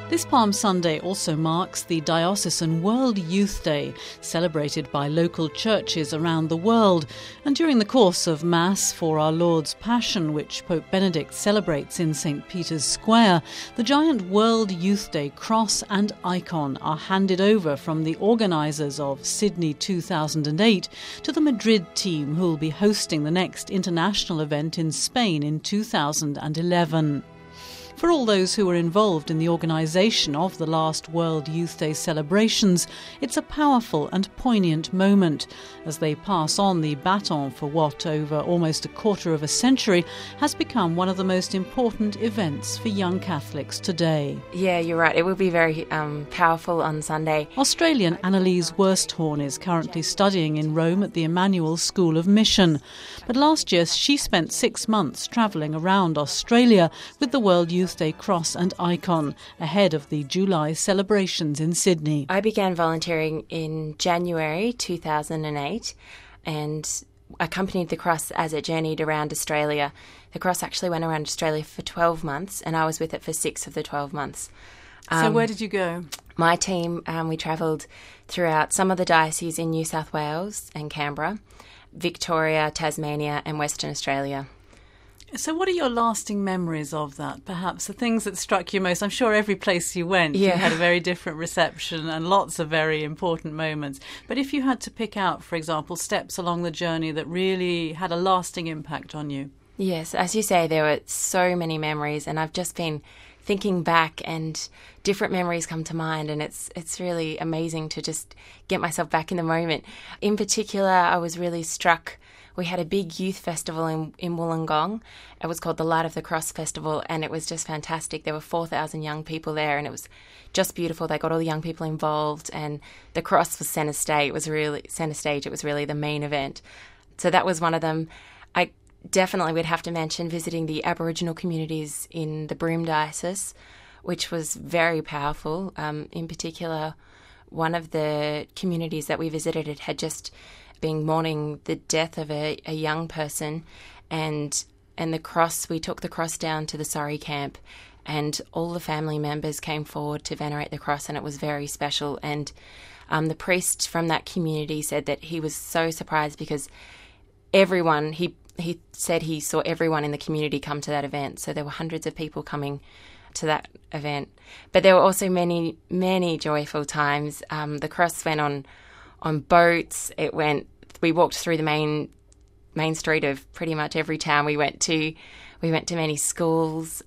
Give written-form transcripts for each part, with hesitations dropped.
This Palm Sunday also marks the Diocesan World Youth Day, celebrated by local churches around the world. And during the course of Mass for Our Lord's Passion, which Pope Benedict celebrates in St. Peter's Square, the giant World Youth Day cross and icon are handed over from the organisers of Sydney 2008 to the Madrid team, who will be hosting the next international event in Spain in 2011. For all those who were involved in the organisation of the last World Youth Day celebrations, it's a powerful and poignant moment as they pass on the baton for what, over almost a quarter of a century, has become one of the most important events for young Catholics today. Yeah, you're right. It will be very powerful on Sunday. Australian Annalise Wursthorn is currently studying in Rome at the Emmanuel School of Mission. But last year she spent 6 months travelling around Australia with the World Youth Day cross and icon ahead of the July celebrations in Sydney. I began volunteering in January 2008 and accompanied the cross as it journeyed around Australia. The cross actually went around Australia for 12 months and I was with it for 6 of the 12 months. So where did you go? My team, we travelled throughout some of the dioceses in New South Wales and Canberra, Victoria, Tasmania and Western Australia. So what are your lasting memories of that? Perhaps the things that struck you most? I'm sure every place you went, you had a very different reception and lots of very important moments. But if you had to pick out, for example, steps along the journey that really had a lasting impact on you. Yes, as you say, there were so many memories and I've just been thinking back and different memories come to mind and it's really amazing to just get myself back in the moment. In particular, I was really struck. We had a big youth festival in Wollongong. It was called the Light of the Cross Festival and it was just fantastic. There were 4,000 young people there and it was just beautiful. They got all the young people involved and the cross was centre stage. It was really the main event. So that was one of them. I definitely would have to mention visiting the Aboriginal communities in the Broome Diocese, which was very powerful. In particular, one of the communities that we visited, it had just been mourning the death of a young person and the cross, we took the cross down to the Surrey camp and all the family members came forward to venerate the cross and it was very special. And the priest from that community said that he was so surprised because everyone, he said he saw everyone in the community come to that event. So there were hundreds of people coming to that event. But there were also many, many joyful times. The cross went on boats. We walked through the main street of pretty much every town we went to. We went to many schools.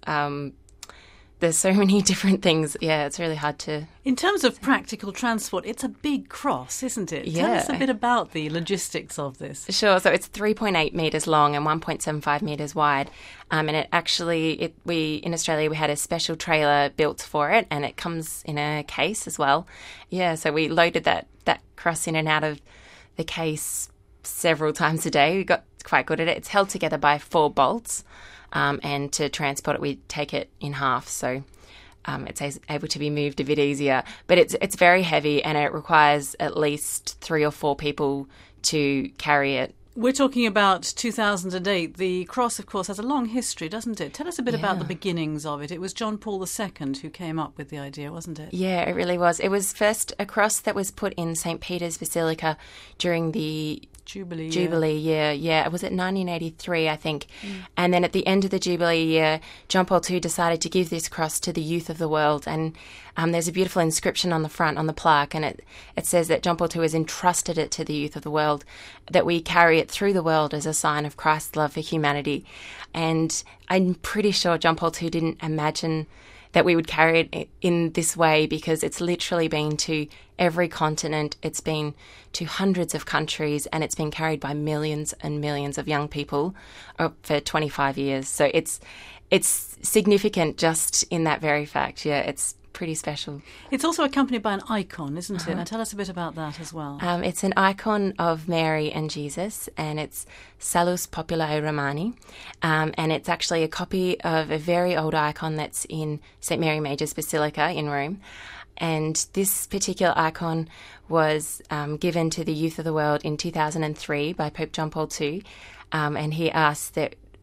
There's so many different things. Yeah, it's really hard to... In terms of practical transport, it's a big cross, isn't it? Yeah. Tell us a bit about the logistics of this. Sure. So it's 3.8 metres long and 1.75 metres wide. And it actually, in Australia, we had a special trailer built for it and it comes in a case as well. Yeah, so we loaded that cross in and out of the case several times a day. We got quite good at it. It's held together by 4 bolts. And to transport it, we take it in half, so it's able to be moved a bit easier. But it's very heavy, and it requires at least 3 or 4 people to carry it. We're talking about 2008. The cross, of course, has a long history, doesn't it? Tell us a bit about the beginnings of it. It was John Paul II who came up with the idea, wasn't it? Yeah, it really was. It was first a cross that was put in St. Peter's Basilica during the Jubilee year. Yeah, it was at 1983, I think. And then at the end of the Jubilee year, John Paul II decided to give this cross to the youth of the world. And there's a beautiful inscription on the front, on the plaque, and it says that John Paul II has entrusted it to the youth of the world, that we carry it through the world as a sign of Christ's love for humanity. And I'm pretty sure John Paul II didn't imagine that we would carry it in this way because it's literally been to every continent, it's been to hundreds of countries, and it's been carried by millions and millions of young people for 25 years. So it's significant just in that very fact. Yeah, it's pretty special. It's also accompanied by an icon, isn't it? Now tell us a bit about that as well. It's an icon of Mary and Jesus, and it's Salus Populi Romani, and it's actually a copy of a very old icon that's in St. Mary Major's Basilica in Rome. And this particular icon was given to the youth of the world in 2003 by Pope John Paul II, and he asked that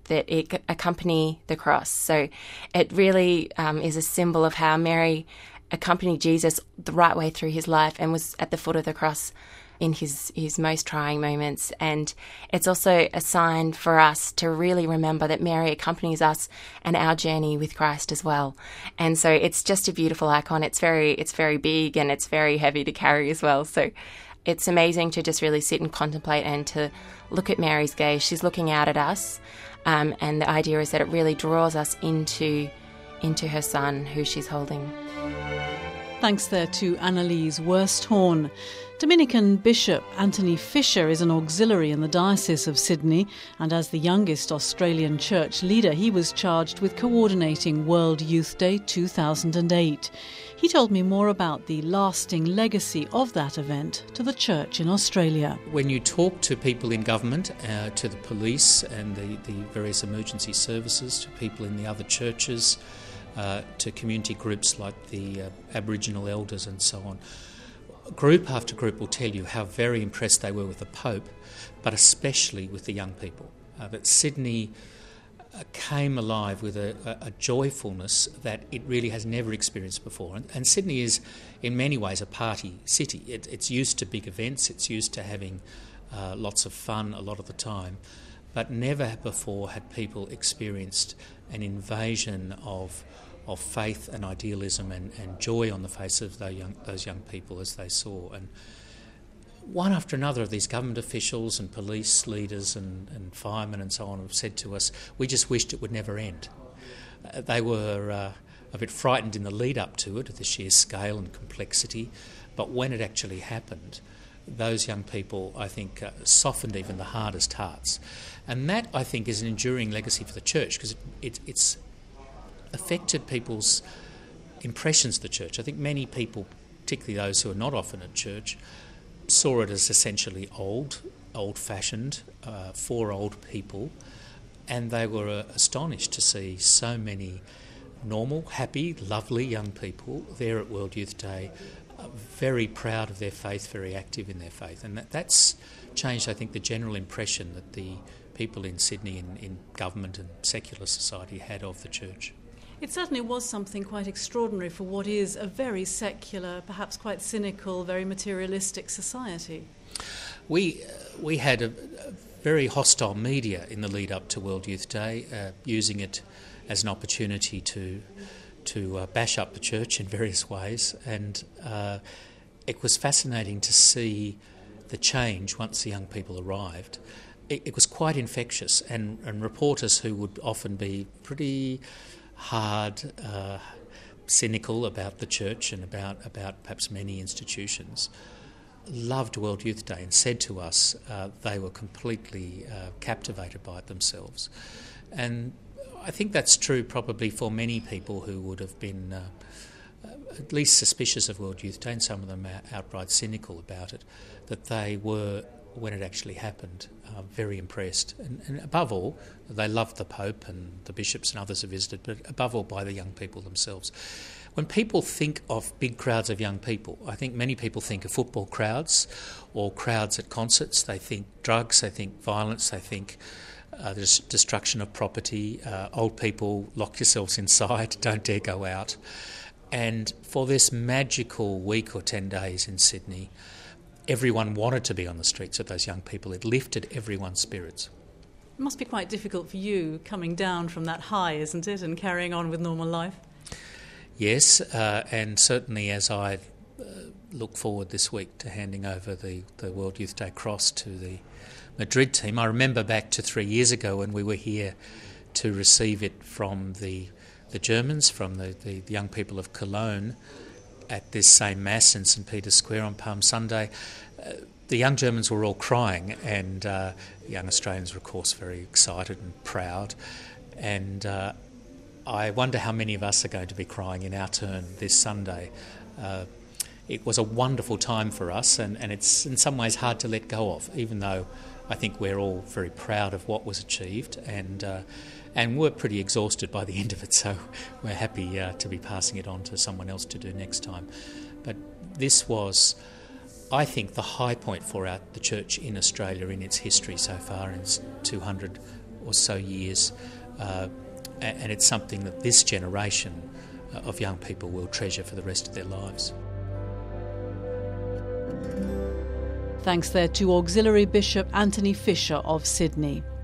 that it accompany the cross. So it really is a symbol of how Mary accompanied Jesus the right way through his life and was at the foot of the cross in his most trying moments. And it's also a sign for us to really remember that Mary accompanies us and our journey with Christ as well. And so it's just a beautiful icon. It's very big and it's very heavy to carry as well. So it's amazing to just really sit and contemplate and to look at Mary's gaze. She's looking out at us, and the idea is that it really draws us into her son, who she's holding. Thanks there to Annalise Worsthorn. Dominican Bishop Anthony Fisher is an auxiliary in the Diocese of Sydney, and as the youngest Australian church leader, he was charged with coordinating World Youth Day 2008. He told me more about the lasting legacy of that event to the church in Australia. When you talk to people in government, to the police and the various emergency services, to people in the other churches, to community groups like the Aboriginal elders and so on, group after group will tell you how very impressed they were with the Pope, but especially with the young people. That Sydney came alive with a joyfulness that it really has never experienced before. And Sydney is, in many ways, a party city. It's used to big events, it's used to having lots of fun a lot of the time, but never before had people experienced an invasion of faith and idealism and joy on the face of those young people as they saw. And one after another of these government officials and police leaders and firemen and so on have said to us, we just wished it would never end. They were a bit frightened in the lead up to it, of the sheer scale and complexity, but when it actually happened, those young people, I think, softened even the hardest hearts. And that, I think, is an enduring legacy for the church, because it's affected people's impressions of the church. I think many people, particularly those who are not often at church, saw it as essentially old-fashioned, for old people, and they were astonished to see so many normal, happy, lovely young people there at World Youth Day, very proud of their faith, very active in their faith. And that's changed, I think, the general impression that the people in Sydney in government and secular society had of the church. It certainly was something quite extraordinary for what is a very secular, perhaps quite cynical, very materialistic society. We had a very hostile media in the lead up to World Youth Day, using it as an opportunity to bash up the church in various ways, and it was fascinating to see the change once the young people arrived. It was quite infectious, and reporters who would often be pretty hard, cynical about the church and about perhaps many institutions, loved World Youth Day and said to us they were completely captivated by it themselves. And I think that's true probably for many people who would have been at least suspicious of World Youth Day, and some of them outright cynical about it, that they were, when it actually happened, very impressed. And above all, they loved the Pope and the bishops and others who visited, but above all by the young people themselves. When people think of big crowds of young people, I think many people think of football crowds or crowds at concerts. They think drugs, they think violence, they think the destruction of property, old people, lock yourselves inside, don't dare go out. And for this magical week or 10 days in Sydney, everyone wanted to be on the streets with those young people. It lifted everyone's spirits. It must be quite difficult for you coming down from that high, isn't it, and carrying on with normal life? Yes, and certainly as I look forward this week to handing over the World Youth Day Cross to the Madrid team, I remember back to 3 years ago when we were here to receive it from the Germans, from the young people of Cologne, at this same Mass in St Peter's Square on Palm Sunday. The young Germans were all crying, and the young Australians were, of course, very excited and proud. And I wonder how many of us are going to be crying in our turn this Sunday. It was a wonderful time for us, and it's in some ways hard to let go of, even though I think we're all very proud of what was achieved, and we're pretty exhausted by the end of it, so we're happy to be passing it on to someone else to do next time. But this was, I think, the high point for the church in Australia in its history so far, in its 200 or so years, and it's something that this generation of young people will treasure for the rest of their lives. Thanks there to Auxiliary Bishop Anthony Fisher of Sydney.